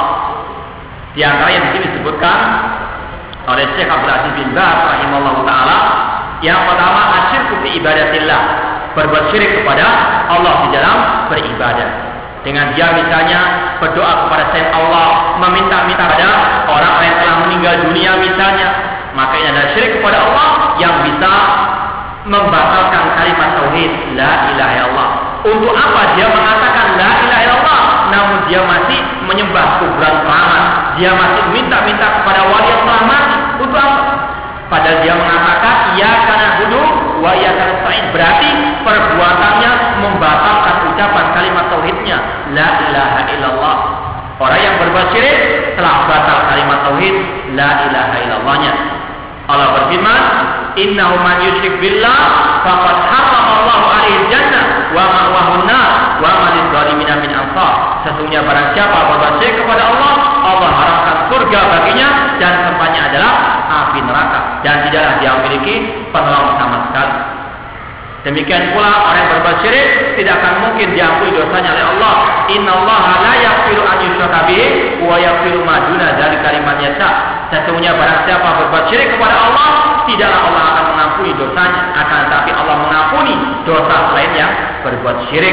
Di antara yang di sini disebutkan oleh Syekh Abdul Aziz bin Baz rahimahullah taala, yang pertama asyirku fi ibadatillah, berbuat syirik kepada Allah di dalam beribadah. Dengan dia misalnya berdoa kepada selain Allah, meminta-minta pada orang yang telah meninggal dunia misalnya, maka ini adalah syirik kepada Allah yang bisa membatalkan kalimat tauhid la ilaha illallah. Untuk apa dia mengatakan la ilaha illallah namun dia masih menyembah kuburan keramat, dia masih minta-minta kepada wali yang telah mati? Untuk apa? Padahal dia mengatakan ya kana hudu wa ya kana sa'id, berarti perbuatannya membatalkan ucapan kalimat tauhidnya la ilaha illallah. Orang yang berbuat syirik telah batal kalimat tauhid la ilaha illallahnya. Allah berfirman, innahu man yusyrik billah faqad harrama Allahu alaihi jannah wa ma'wahu an-nar wa ma lidh-dhalimin min ansar. Sesungguhnya barang siapa berbuat syirik kepada Allah, Allah haramkan surga baginya dan tempatnya adalah api neraka, dan tidaklah dia memiliki penolong sama sekali. Demikian pula orang yang berbuat syirik tidak akan mungkin diampuni dosanya oleh Allah. Innallaha la yaghfiru an yushraka bihi wa yaghfiru ma duna dzalika liman yasha. Sesungguhnya barang siapa berbuat syirik kepada Allah, tidaklah Allah akan mengampuni dosanya, akan tetapi Allah mengampuni dosa selain yang berbuat syirik.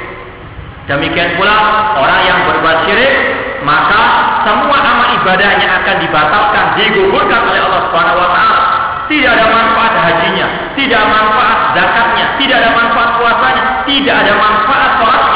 Demikian pula orang yang berbuat syirik, maka semua amal ibadahnya akan dibatalkan, digugurkan oleh Allah Subhanahu wa taala. Tidak ada manfaat hajinya, tidak ada manfaat zakatnya, tidak ada manfaat puasanya, tidak ada manfaat sholatnya.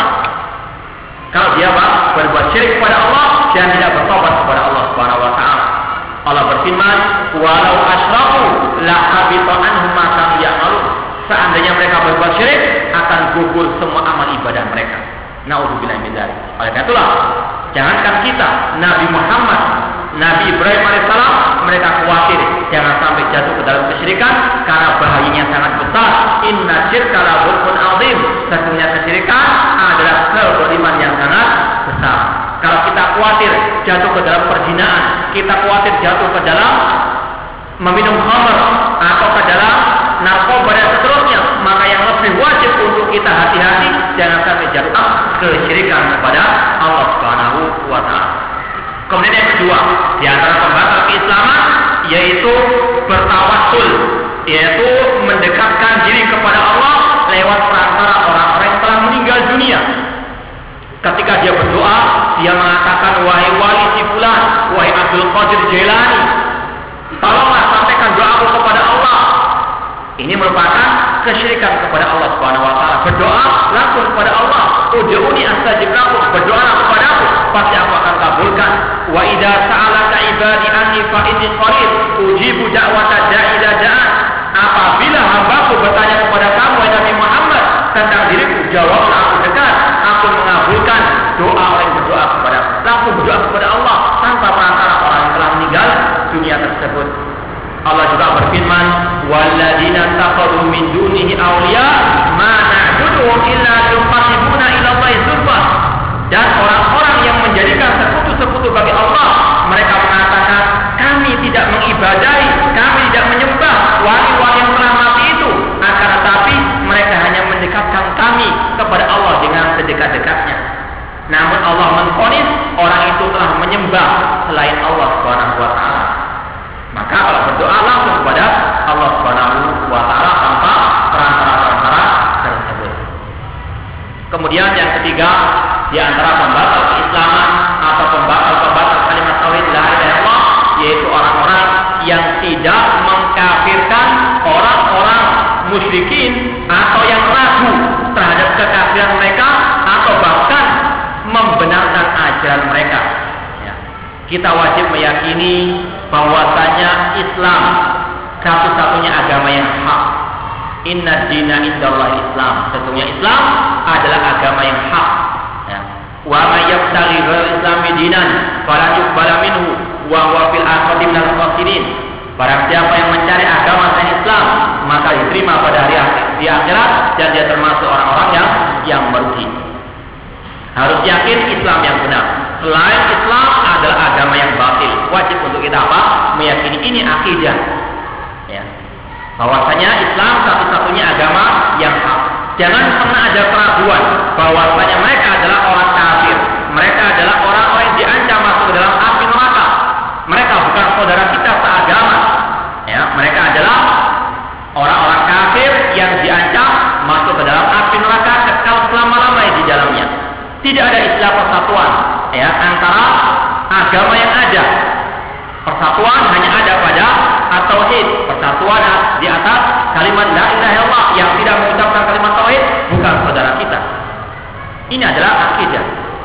Kalau dia berbuat syirik kepada Allah dan tidak bertobat kepada Allah Subhanahu wa taala. Allah berfirman, "Walau asyraku la habita anhum ma kanu ya'malun." Seandainya mereka berbuat syirik, akan gugur semua amal ibadah mereka. Nauzubillahi min dzalik. Oleh karena itulah, jangankan kita, Nabi Muhammad, Nabi Ibrahim alaihissalam, mereka khawatir jangan sampai jatuh ke dalam kesyirikan karena bahayanya sangat besar. Inna syirka la dzulmun adzim. Sesungguhnya kesyirikan adalah kezaliman yang sangat besar. Kalau kita khawatir jatuh ke dalam perzinahan, kita khawatir jatuh ke dalam meminum khamr atau ke dalam narkoba dan seterusnya, maka yang lebih wajib untuk kita hati-hati jangan sampai jatuh kesyirikan kepada Allah Subhanahu wa taala. Kemudian yang kedua, di antara pembatal keislaman yaitu bertawassul, yaitu mendekatkan diri kepada Allah lewat perantara orang-orang yang telah meninggal dunia. Ketika dia berdoa, dia mengatakan, wahai wali si fulan, wahai Abdul Qadir Jailani, tolonglah sampaikan doaku kepada Allah. Ini merupakan kesyirikan kepada Allah Subhanahu wa taala. Berdoa langsung kepada Allah. Ud'uni astajib lakum, berdoalah kepadaku, pasti aku akan kabulkan. Wa idza sa'alaka ibadi anni fa inni qarib ujibu da'wata da'i idza da'an. Apabila hambaku bertanya kepada kamu wahai Nabi Muhammad tentang diriku, jawablah aku dekat, aku mengabulkan doa orang yang berdoa kepada aku. Langsung innahum illa yuqarribuna ila Allahi zulfa. Dan orang-orang yang menjadikan sekutu-sekutu bagi Allah, mereka mengatakan kami tidak mengibadahi, kami tidak menyembah wali-wali yang telah mati itu, akan tetapi mereka hanya mendekatkan kami kepada Allah dengan sedekat-dekatnya. Namun Allah menvonis orang itu telah menyembah selain Allah Subhanahu wa taala. Maka kalau berdoa langsung kepada Allah Subhanahu wa taala tanpa perantara-perantara tersebut. Kemudian yang ketiga, di antara pembatal keislaman atau pembatal-pembatal kalimat tauhid la ilaha illallah, yaitu orang-orang yang tidak mengkafirkan orang-orang musyrikin atau yang ragu terhadap kekafiran mereka atau bahkan membenarkan ajaran mereka. Ya. Kita wajib meyakini bahwasanya Islam satu-satunya agama yang hak. Inna dina indallahi Islam. Sesungguhnya Islam adalah agama yang hak. Ya. Wa may yabtaghi ghairal islami dinan falan yuqbala minhu wa huwa fil akhirati minal khasirin. Barang siapa yang mencari agama selain Islam, maka diterima pada hari akhir, di akhirat, dan dia termasuk orang-orang yang yang merugi. Harus yakin Islam yang benar. Selain Islam adalah agama yang batil. Wajib untuk kita apa? Meyakini ini akidah. Ya. Bahwasanya Islam satu-satunya agama yang hak. Jangan pernah ada keraguan bahwasanya mereka adalah orang kafir. Mereka adalah orang-orang yang diancam masuk ke dalam api neraka. Mereka bukan saudara kita seagama. Ya, mereka adalah orang-orang kafir yang diancam masuk ke dalam api neraka kekal selama-lamanya di dalamnya. Tidak ada istilah persatuan ya antara agama yang ada. Persatuan hanya ada pada at-tauhid. Persatuan di atas kalimat la ilaha illallah. Yang tidak mengucapkan kalimat tauhid bukan saudara kita. Ini adalah akidah.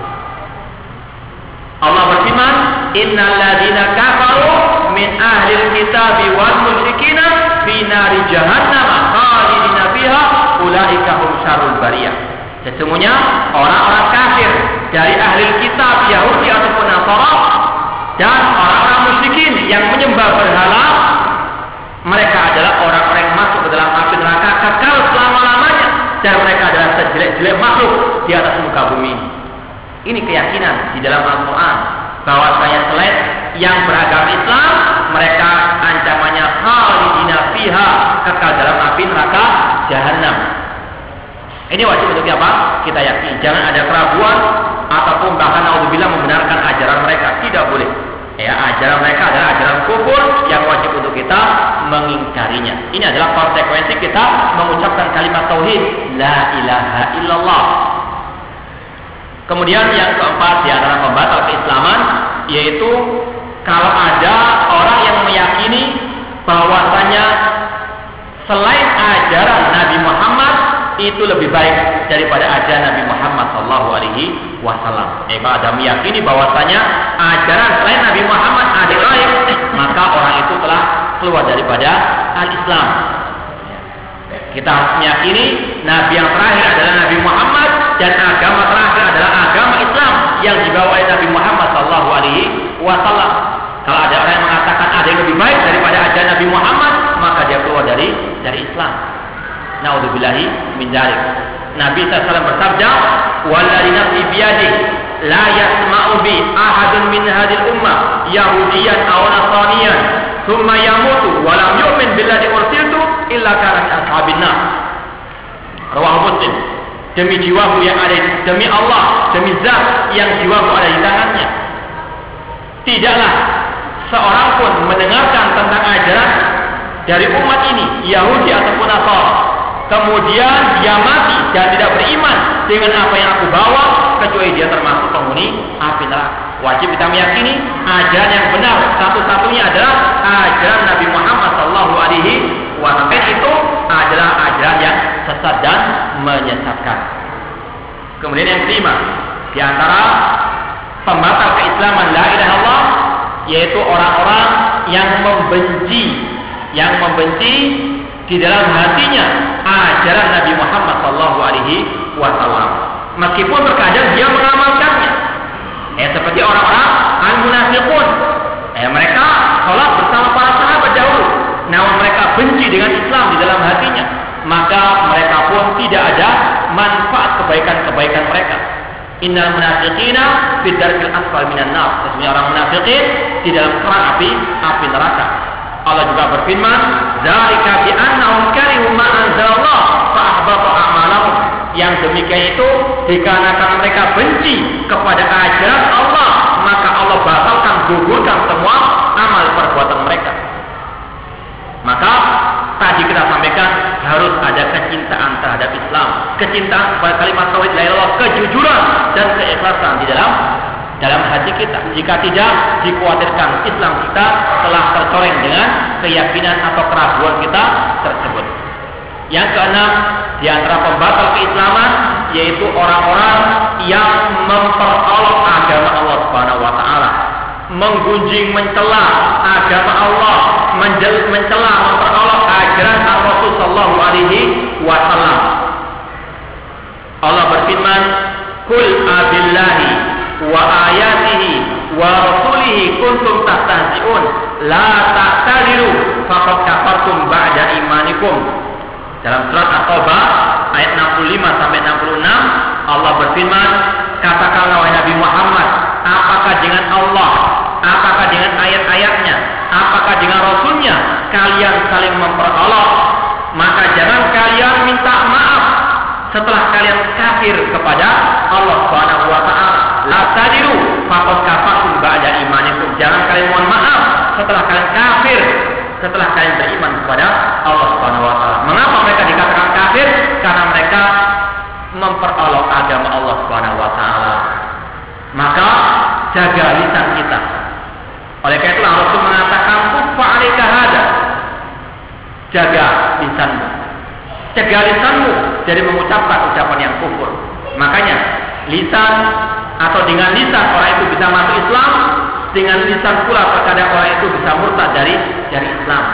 Allah berfirman, innal ladzina kafaru min ahlil kitabi wal musyrikina fi nari jahannam khalidina fiha ulaika hum syarrul bariyah. Sesungguhnya orang-orang kafir dari ahli kitab Yahudi ataupun Nasara dan orang-orang musyrikin yang menyembah berhala, mereka adalah orang-orang yang masuk ke dalam api neraka kekal selama-lamanya, dan mereka adalah sejelek-jelek makhluk di atas muka bumi. Ini keyakinan di dalam Al-Quran bahwasanya selain yang beragama Islam, mereka ancamannya khalidina fiha, kekal dalam api neraka jahanam. Ini wajib untuk apa? Kita yakini. Jangan ada keraguan ataupun bahkan naudzubillah membenarkan ajaran mereka. Tidak boleh. Ya, ajaran mereka adalah ajaran kufur yang wajib untuk kita mengingkarinya. Ini adalah konsekuensi kita mengucapkan kalimat tauhid la ilaha illallah. Kemudian yang keempat di antara pembatal keislaman, yaitu kalau ada orang yang meyakini bahwasanya selain ajaran Nabi Muhammad itu lebih baik daripada ajaran Nabi Muhammad sallallahu alaihi wasallam. Eh, kalau ada meyakini bahwasanya ajaran selain Nabi Muhammad ada lain, maka orang itu telah keluar daripada al-Islam. Kita harus meyakini Nabi yang terakhir adalah Nabi Muhammad, dan agama terakhir adalah agama Islam yang dibawa oleh Nabi Muhammad sallallahu alaihi wasallam. Kalau ada orang yang mengatakan ada yang lebih baik daripada ajaran Nabi Muhammad, maka dia keluar dari dari Islam. Naudzubillahi min dzalik. Nabi sallallahu alaihi wasallam bersabda, "Wallazi nafsi biyadihi la yasma'u bi ahadun min hadhil ummah yahudiyan aw nasraniyan thumma yamutu wa lam yu'min billadzi ursiltu illa kana min ashabin nar." Rawahu Muslim. Demi jiwaku yang ada, demi Allah, demi zat yang jiwaku ada di tangannya, tidaklah seorang pun mendengarkan tentang ajaran dari umat ini, Yahudi ataupun Nasrani, kemudian dia mati dan tidak beriman dengan apa yang aku bawa, kecuali dia termasuk penghuni api neraka. Wajib kita meyakini ajaran yang benar satu-satunya adalah ajaran Nabi Muhammad sallallahu alaihi wasallam. Itu adalah ajaran yang sesat dan menyesatkan. Kemudian yang kelima, di antara pembatal keislaman la ilaha illallah, yaitu orang-orang yang membenci, yang membenci di dalam hatinya ajaran Nabi Muhammad sallallahu alaihi wasallam, meskipun terkadang dia mengamalkannya. Eh, seperti orang-orang al-munafiqun. Eh, mereka sholat bersama para sahabat dahulu, namun mereka benci dengan Islam di dalam hatinya, maka mereka pun tidak ada manfaat kebaikan-kebaikan mereka. Innal munafiqina fi darkil asfal minan nar. Sesungguhnya orang munafikin di dalam keran api api neraka. Allah juga berfirman, "Dzalika bi annahum karihu ma anzalallah fa ahbata a'malahum." Yang demikian itu dikarenakan mereka benci kepada ajaran Allah, maka Allah batalkan, gugurkan semua amal perbuatan mereka. Maka tadi kita sampaikan harus ada kecintaan terhadap Islam, kecintaan kepada kalimat tauhid la ilaha illallah, kejujuran dan keikhlasan di dalam dalam hati kita. Jika tidak, dikhawatirkan Islam kita telah tercoreng dengan keyakinan atau keraguan kita tersebut. Yang keenam, di antara pembatal keislaman yaitu orang-orang yang memperolok agama Allah Subhanahu wa taala, menggunjing, mencela agama Allah, mencela, memperolok ajaran Rasul sallallahu alaihi wasallam. Allah berfirman, "Qul abillahi wa ayatihi wa rasulihi kuntum tastahzi'un la ta'tadiru faqad kafartum ba'da imanikum." Dalam surat At-Taubah ayat enam puluh lima sampai enam puluh enam Allah berfirman, "Katakanlah wahai Nabi Muhammad, apakah dengan Allah, apakah dengan ayat-ayatnya, apakah dengan Rasulnya kalian saling memperolok? Maka jangan kalian minta maaf setelah kalian kafir kepada Allah Subhanahu wa taala. La tadiru faqad kafartum ba'da imanikum." Jangan kalian mohon maaf setelah kalian kafir, setelah kalian beriman kepada Allah Subhanahu wa taala. Mengapa mereka dikatakan kafir? Karena mereka memperolok agama Allah Subhanahu wa taala. Maka jaga lisan kita. Oleh karena itu Rasul mengatakan, "Kuffa 'alaika hada." Jaga lisanmu. Jaga lisanmu dari mengucapkan ucapan yang kufur. Makanya lisan atau dengan lisan orang itu bisa masuk Islam, dengan lisan pula terkadang orang itu bisa murtad dari dari Islam.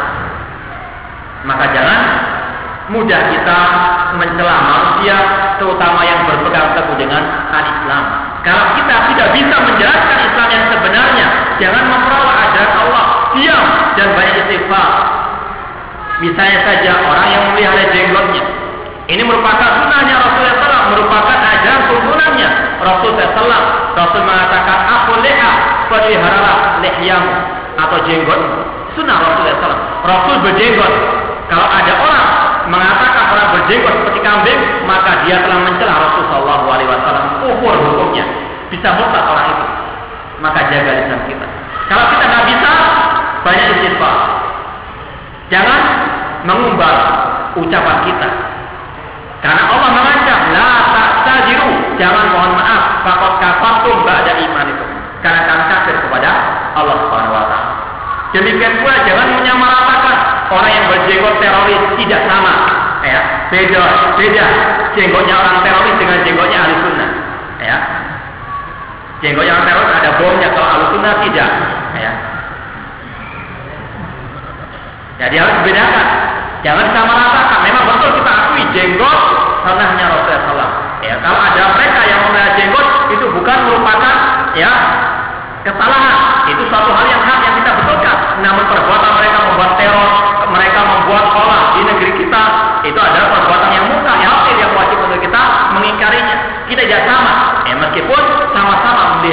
Maka jangan mudah kita mencela manusia, terutama yang berpegang teguh dengan al-Islam. Kalau kita tidak bisa menjelaskan Islam yang sebenarnya, jangan memperolok ajaran Allah, diam dan banyak istighfar. Misalnya saja orang yang memelihara jenggotnya, ini merupakan sunnahnya Rasulullah shallallahu alaihi wasallam, merupakan ajaran turunannya Rasulullah shallallahu alaihi wasallam. Rasul mengatakan, "Aku leha, peliharalah lihyamu atau jenggotmu." Sunnah Rasulullah shallallahu alaihi wasallam. Rasul berjenggot. Kalau ada orang mengatakan orang berjenggot seperti kambing, maka dia telah mencela Rasul sallallahu alaihi wasallam. Kufur hukumnya, bisa murtad orang itu. Maka jaga lisan kita. Kalau kita nggak bisa, banyak istighfar. Jangan mengumbar ucapan kita. Karena Allah mengancam, la ta'tadiru, jangan mohon maaf, faqad kafartum ba'da imanikum. Karena kalian kafir kepada Allah Subhanahu wa taala. Demikian pula jangan menyamaratakan orang yang berjenggot teroris, tidak sama, ya, beda, beda jenggotnya orang teroris dengan jenggotnya ahli sunnah, ya. Jenggotnya orang teroris ada bomnya, kalau ahli sunnah tidak, ya. Jadi harus dibedakan, jangan disamaratakan. Memang betul kita akui jenggot sunnahnya Rasulullah sallallahu alaihi wasallam, ya. Kalau ada mereka yang memelihara jenggot, itu bukan merupakan, ya, kesalahan, itu suatu hal yang hak yang kita betulkan. Namun perbuatan mereka membuat teror, mereka membuat olah di negeri kita, itu adalah perbuatan yang munkar, yang wajib untuk kita mengingkarinya. Kita tidak